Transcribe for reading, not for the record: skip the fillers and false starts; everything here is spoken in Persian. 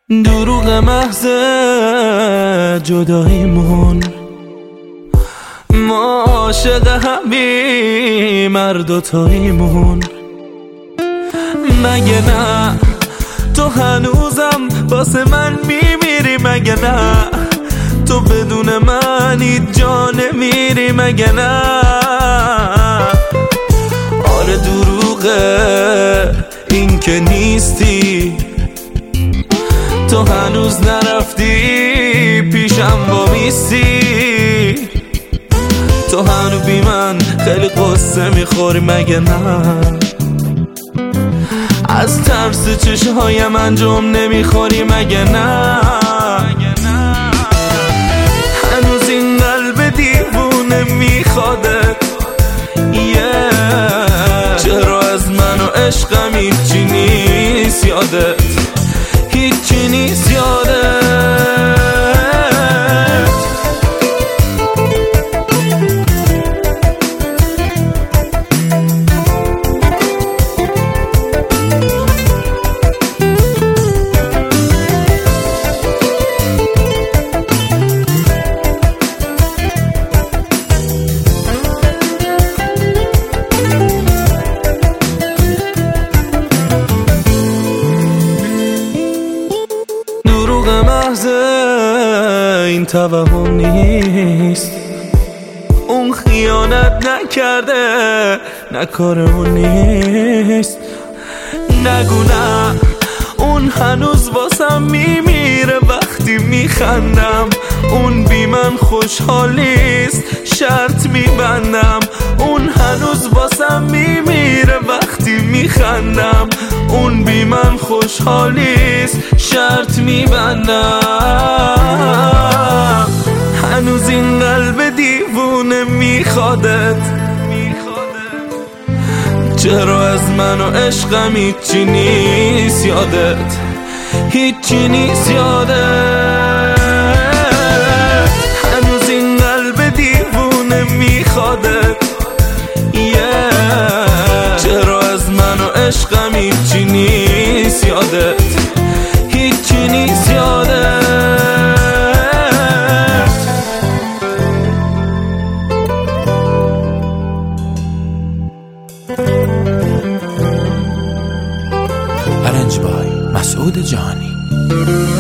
دروغ محض جداییمون، ما عاشق همیم هر دوتاییمون. مگه نه تو هنوزم واسه من میمیری؟ مگه نه تو بدون من هیچ جا نمیری؟ مگه نه؟ آره دروغه این که نیستی، تو هنوز نرفتی پیشم وامیستی، تو هنو بی من خیلی قصه میخوری. مگه نه از ترس چشمهایم انجام نمیخوری؟ مگه نه هنوز این قلب دیوونه میخوادت؟ چرا از من و عشقم هیچی نیست یادت؟ هیچی نیست یادت؟ دروغ محض این توهم نیست، اون خیانت نکرده نه کار اون نیست. نگو نه اون هنوز واسم میمیره وقتی میخندم، اون بی من خوشحالیست شرط میبندم. اون هنوز واسم میمیره وقتی میخندم، اون بی من خوشحالیست شرط میبندم. هنوز این قلب دیوونه میخوادت؟ چرا از من و عشقم هیچی نیست یادت؟ هیچی نیست یادت؟ هنوز این قلب دیوونه میخوادت؟ چرا از من و عشقم هیچی نیست یادت؟ هیچی نیست یادت؟ ارنج بای مسعود جهانی.